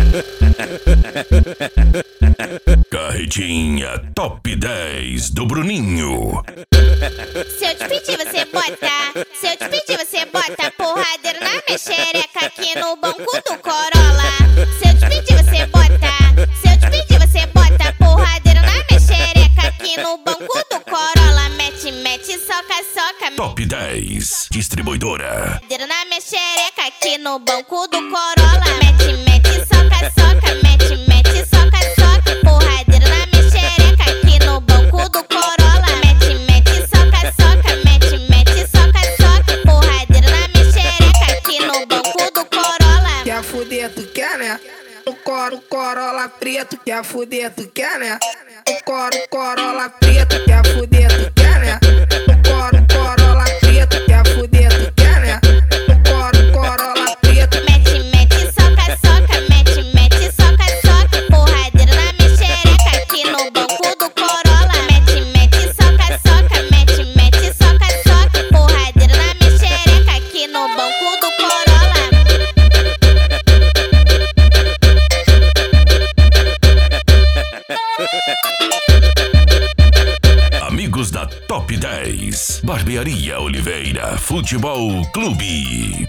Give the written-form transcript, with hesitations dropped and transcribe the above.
Carretinha Top 10 do Bruninho. Se eu te pedir, você bota. Se eu te pedir, você bota porradeiro na minha xereca aqui no banco do Corolla. Se eu te pedir, você bota. Se eu te pedir, você bota porradeiro na minha xereca aqui no banco do Corolla. Mete, mete, soca, soca. Top 10 Distribuidora. Porradeiro na minha xereca aqui no banco do Corolla. Mete, mete, soca, soca. Mete, mete, soca, soca. Porradeiro na minha xereca aqui no banco do Corolla. Mete, mete, soca, soca. Mete, mete, soca, soca. Porradeiro na minha xereca aqui no banco do Corolla. Quer fuder, tu quer, né? O Corolla preto, quer fuder, tu quer, né? O Corolla preto, quer fuder, tu quer, né? O Corolla preto, quer fuder, tu quer, né? O Corolla preto. Mete, mete, soca, soca. Mete, mete, soca, soca. Porradeiro na minha xereca aqui no banco do Corolla. Mete, mete, soca, soca. Mete, mete, soca, soca. Porradeiro na minha xereca aqui no banco do Corolla. Amigos da Top 10. Barbearia Oliveira Futebol Clube.